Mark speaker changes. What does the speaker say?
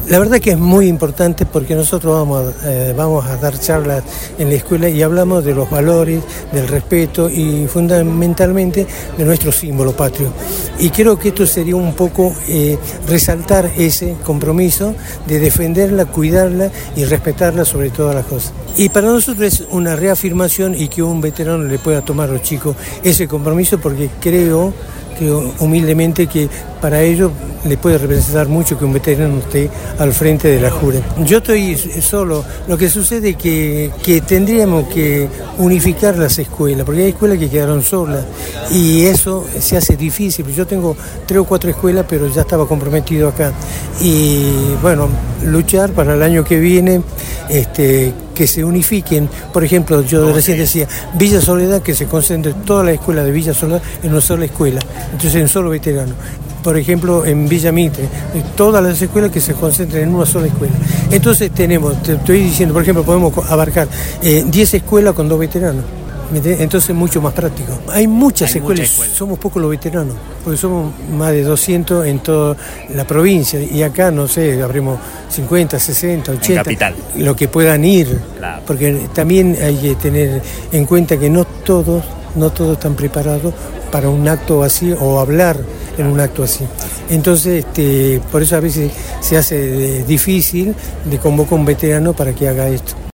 Speaker 1: La verdad que es muy importante porque nosotros vamos a dar charlas en la escuela y hablamos de los valores, del respeto y fundamentalmente de nuestro símbolo patrio. Y creo que esto sería un poco resaltar ese compromiso de defenderla, cuidarla y respetarla sobre todas las cosas. Y para nosotros es una reafirmación y que un veterano le pueda tomar a los chicos ese compromiso, porque creo que humildemente que para ellos le puede representar mucho que un veterano esté al frente de la Jure. Yo estoy solo, lo que sucede es que tendríamos que unificar las escuelas, porque hay escuelas que quedaron solas y eso se hace difícil. Yo tengo 3 o 4 escuelas, pero ya estaba comprometido acá. Y bueno, luchar para el año que viene, que se unifiquen. Por ejemplo, yo recién decía, Villa Soledad, que se concentre toda la escuela de Villa Soledad en una sola escuela, entonces en un solo veterano. Por ejemplo, en Villa Mitre, todas las escuelas que se concentren en una sola escuela. Entonces tenemos, te estoy diciendo, por ejemplo, podemos abarcar 10 escuelas con 2 veteranos. Entonces es mucho más práctico. Hay muchas escuelas, somos pocos los veteranos, porque somos más de 200 en toda la provincia, y acá, no sé, habremos 50, 60, 80,
Speaker 2: en capital,
Speaker 1: lo que puedan ir,
Speaker 2: claro. Porque
Speaker 1: también hay que tener en cuenta que no todos están preparados para un acto así o hablar en un acto así. Entonces, por eso a veces se hace difícil de convocar a un veterano para que haga esto.